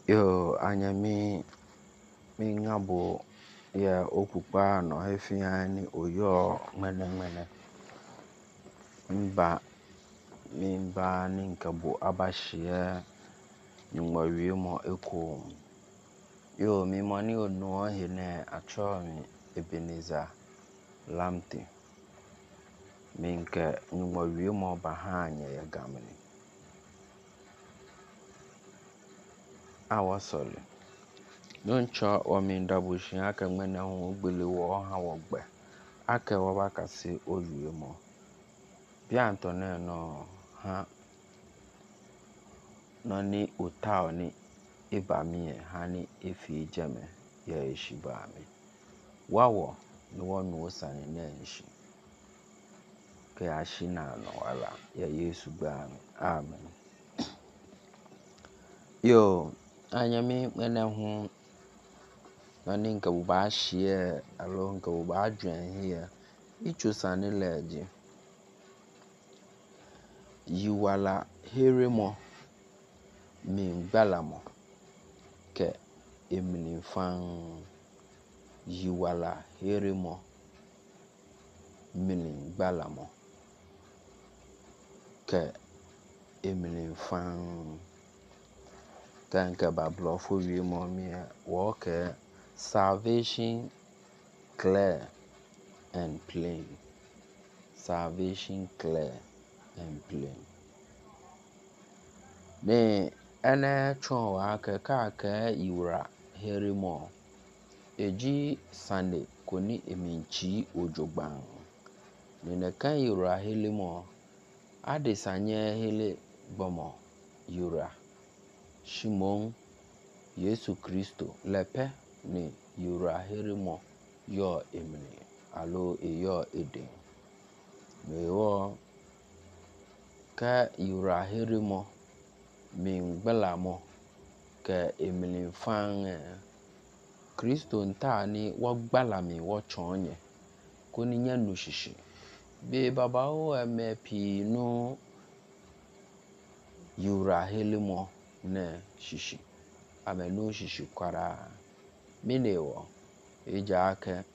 Yo, anya mi ngabo ya okukpa no hefiani oyo mene mba ni nkabo abashie nyumwawie mo eko. Yo, mi mani onu hene achomi Ebenezer Lamte. Minke nyumwawie mo bahanye ya gamini. Awasole. Noncha wa mindabushi aka mwene hu ugbele wo ha wogbe. Aka wabakasi owie mo. Bia Antone no ha nani utao ni ibamie hani efi jeme ya ishibami. Wawo ni wonu osani nenshi. Ke ashina no wala ya Yesu bami. Amen. Yo, anyami mwene hu nani nka buba shie alo nka buba adwen here. Icho sani leji. Yiwala heremo mingbala mo ke eminifan. Yiwala heremo mingbala mo ke eminifan. Tanka bablofo wie mo mi walk salvation clear and plain. Salvation clear and plain. Ne ene chon wa ka iwra heremo. Eji Sunday koni eminchi ojogban. Nene kan iwra helemo. Ade sanye hele bomo iwra. Shimon Yesu Kristo lepe ni iwra heremo yo emini. Alo eyo eden. Mewo ka iwra heremo mingbala mo ke emini fan Kristo nta ni wagbala mi wochonye koni nyanu shishi. Be baba o emepi no iwra heremo ne shishi. Amenu shishi kwara. Minewo eja ake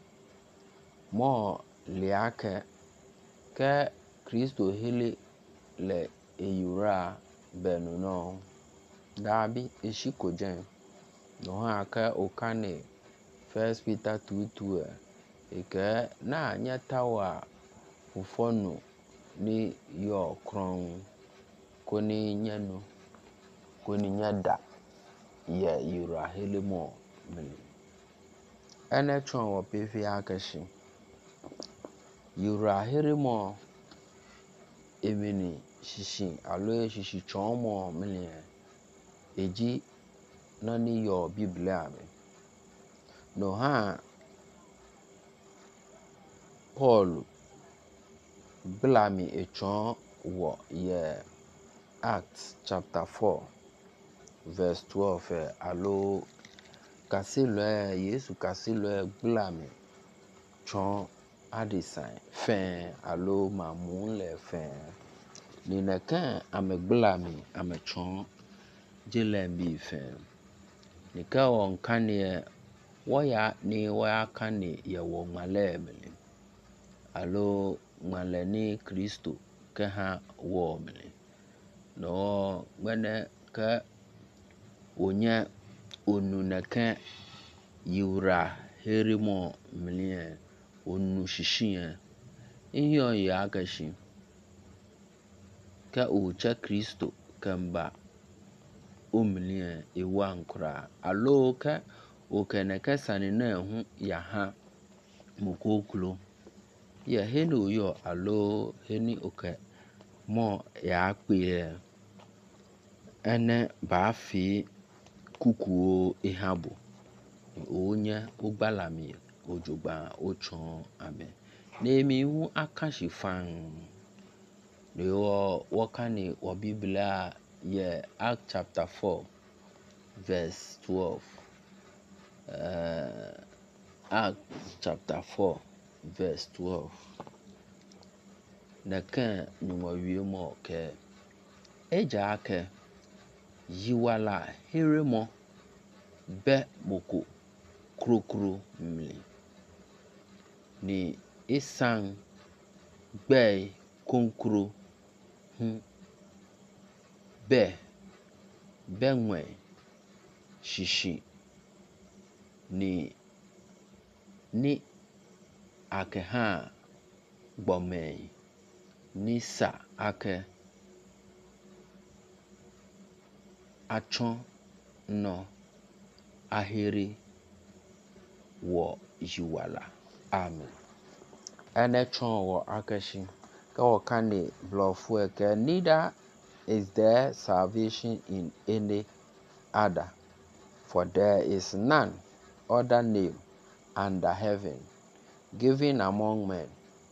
mo liake ke Kristo hele le iwra benu no dabi eshikojen. No aka okane 1 Peter 2:2 eke na nyatawa ufonu ni yo kron koni nyanu koni nyada ye iwra helemo mini. Ene chon wo pefi akashi. Iwra heremo emini shishi alo shishi chon mo mini eji nani yo Biblia mi. No ha Paul blami echon wo ye Acts chapter 4 verse 12 alo kasilo Yesu kasilo blami chon adisan fen alo mamun le fen. Ni nekan ame blami ame chon jelembi fen. Nika wonkane waya ni waya kane ye wo male mele. Alo male ni Kristo ke ha wo mele. No mwene ka onya onu neka iwra heremo mele onu shishiye. Iyo ya agashi ka ucha Kristo kamba omele ewa nkura. Alo ka okene kesani na hu ya ha mukoklo. Ya heno yo alo heni oke mo ya akpe ene bafi kukuo ehabo. Onye ogbalami ojogba ochon ame. Nemi hu akashi fan. Newo wakani wa Biblia ye Act chapter 4 verse 12. Act chapter 4 verse 12. Neken nyumwawie mo ke eja ake yiwala hirimo be moko krokro mli ni isan gbe konkro be benwe shishi ni akeha gbomei ni sa ake achon no ahiri wo yiwala. Amen. Ene chon wo akeshi ka wakane blofu eke neither is there salvation in any other, for there is none other name under heaven given among men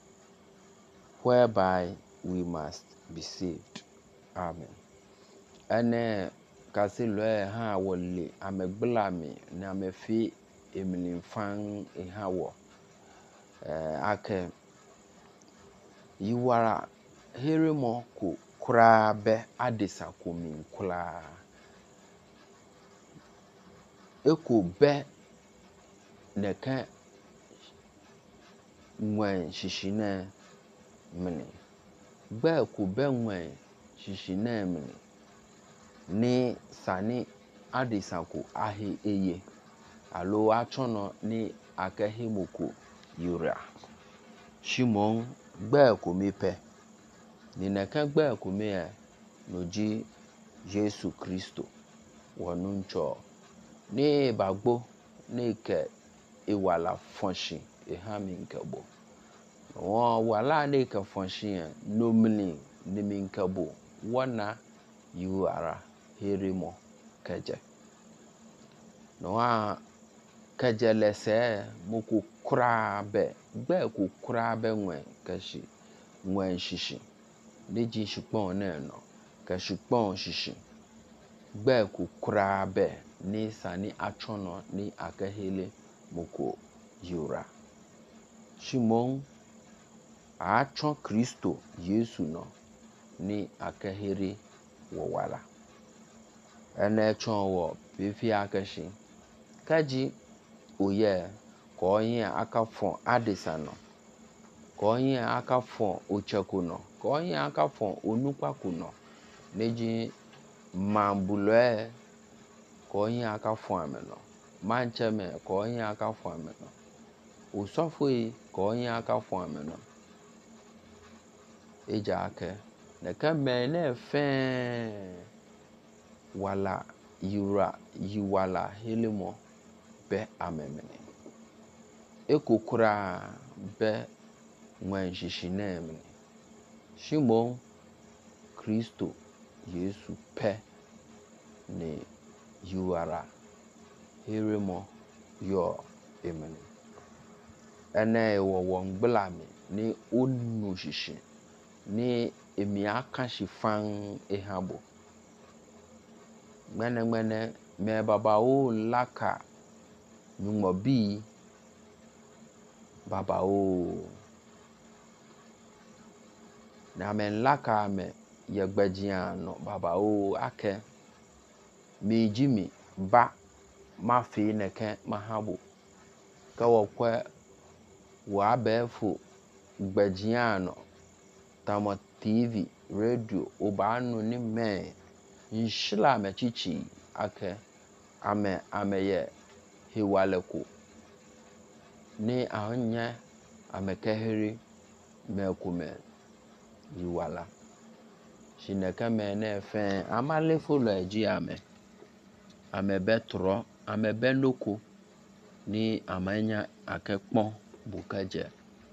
whereby we must be saved. Amen. Ene kasi loe ha wole amegbelami na amefi emilimfan ha wo ake yiwara hirimo ko kura be adisa ko min kula eko be neka nwen shishine mini be ko be nwen shishine mini ni sani adisa ko ahi eye alo achono ni akehimoko yura shimon gbe ko mi pe ni neka gbe ko mi e noji Jesu Kristo wonu ncho ni bagbo ni ke iwala fonshi ehami nkebo won wala ni ke fonshi no mini ni mi nkebo wona yiwara hirimo keje no a keje lese moku kura be gbe ku kura be nwen keshi nwen shishi leji shupon na no ke shupon shishi gbe ku kura be ni sani achono ni akehele moko yura shimon achon Kristo Yesu no ni akehiri wowala ene chon wo fifi akeshi kaji oye ko yin akafon adisa no ko yin akafon ocheko no ko yin akafon onukwaku no neji mambulwe ko yin akafon ameno mancheme ko yin akafon ameno osofoi ko yin akafon ameno eja ake neka mene fe wala yiwala hilimo be amemene ekokura be nwen shishine mene shimon Kristo Yesu pe ni yiwara hirimo yo emene ene wo ngbelami ni onu shishi ni emi aka shifan ehabo gbene me baba o laka numo bi baba o na men laka me yegbejian no baba o ake mi jimi ba ma fi neke mahabo ka wokwe wa befu gbejian no tamo TV radio obanu ni me nshila me chichi ake ameye hiwaleko ni ahonye amekehiri mekume yiwala shineke me na fe amalefo lo eji amebe tro amebe noko ni amanya akepon bukaje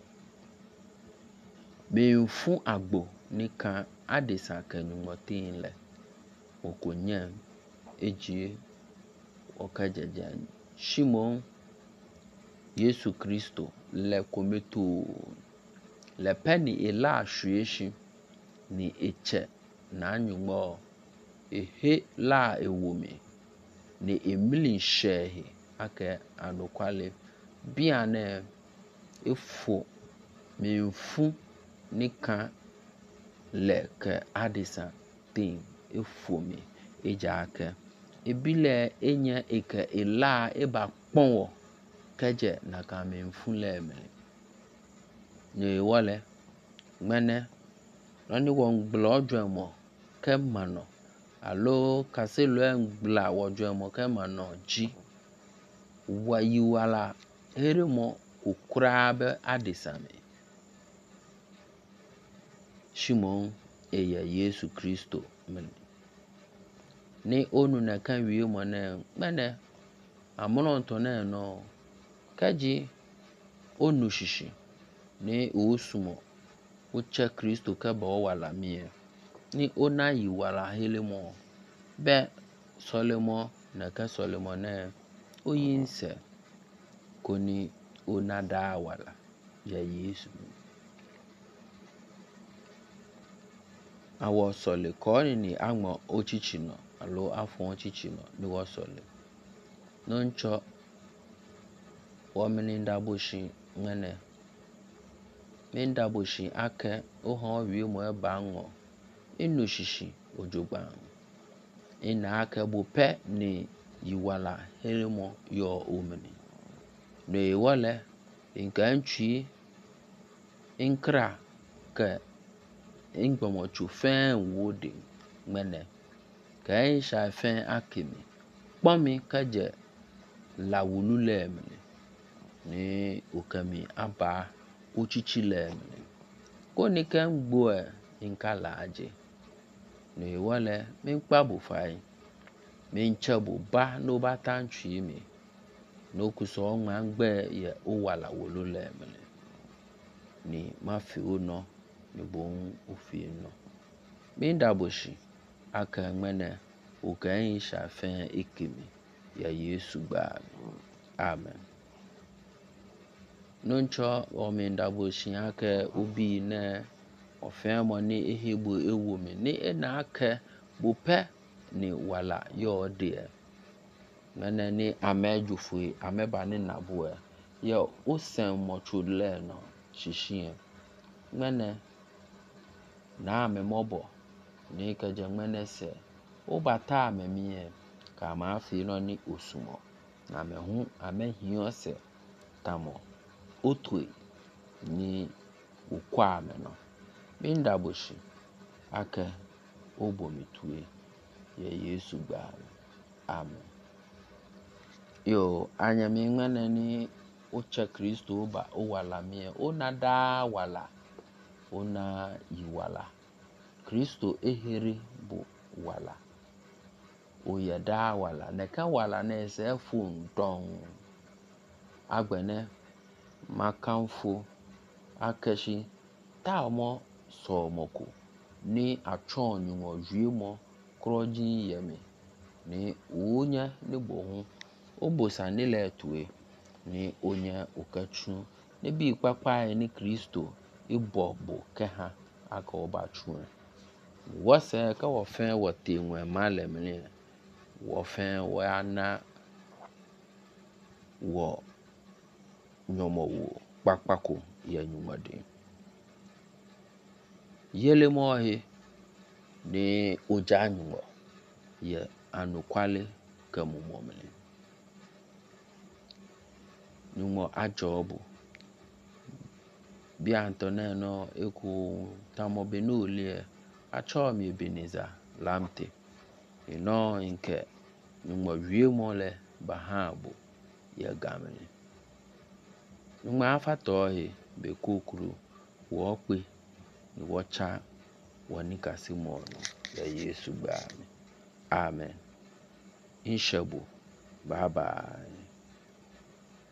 be fun agbo nikan adisa kenumotin le okonye eji okajeje shimon Yesu Kristo le kometo le peni ela shueshi ni eche na anyumo ehe la ewome ni emili shehi ake anokwale biane efo minfu nikan le ke adisa tin efo mi ejake ebile enye eke ela eba kponwo keje na kame mfule me ne wale mene nani wongblo dwemo ke mano alo kaselo engbla wodwemo ke mano ji wayiwala heremo ukura be adisame Shimon eya Yesu Kristo men ni onu na kan wie mo na mene amono ntone no kaji onu shishi ni osumo uche Kristo ke ba wala mie ni ona yi wala helemo be solemo na ka solemo na oyinse koni ona da wala ya Yesu awo sole ko ni agmo ochichi no alo afon ochichi no ni wo sole no ncho wo meninda boshi ngene menda boshi ake oho wi mo e ba ngo inu shishi ojogba ina ake bo pe ni yiwala helemo yo omeni no wole inkanchi inkra ke ingbomo chufen wodi mene kai sha fen akimi pomi kaje lawulule mene ni okami aba uchichile mene koni kan gbo inkala aje no wole min kpabu fai min chabu ba no batanchi mi no kuso ngangbe ye owala wolule mene ni mafi uno ni bon ofi no min daboshi aka mene okan sha fen ikimi ya Yesu gba amen noncho o min daboshi aka obi na ofen mo ni ehegbo ewo mi ni na aka bupe ni wala yo de mene ni amejufu ameba ni nabuwe yo osen mo chudle no shishin mene na me mobo ni keje mene se obata me mie ka ma afi no ni osumo na me hu amehio se tamo otwe ni ukwa me no minda boshi ake obomitue ye Yesu gba amen yo anya mi ngane ni uche Kristo ba owala mie ona da wala ona yiwala Kristo ehere bu wala oye da wala neka wala na ese fun don agbene makanfo akeshi ta mo so moko ni atron nyumo wiemo kroji yemi ni onya ni bohu obosa ni letue ni onya okachu ni bi papa ni Kristo ibobo ke ha aka obatru wo se ka wo fen wo tenwe malem ni wo fen wo ana wo nyomo wo pakpako ya nyumade yele mo he ni oja nyumo ye anukwale kamumo mele nyumo ajobu bi antone no eku tamobe no lie acho mi Ebeneza lamte ino nke nyumo wie mole bahabo ye gamene nyumo afato he be kokuru wo pe ni wo cha woni kasimo no ya Yesu gba amen inshabu bye bye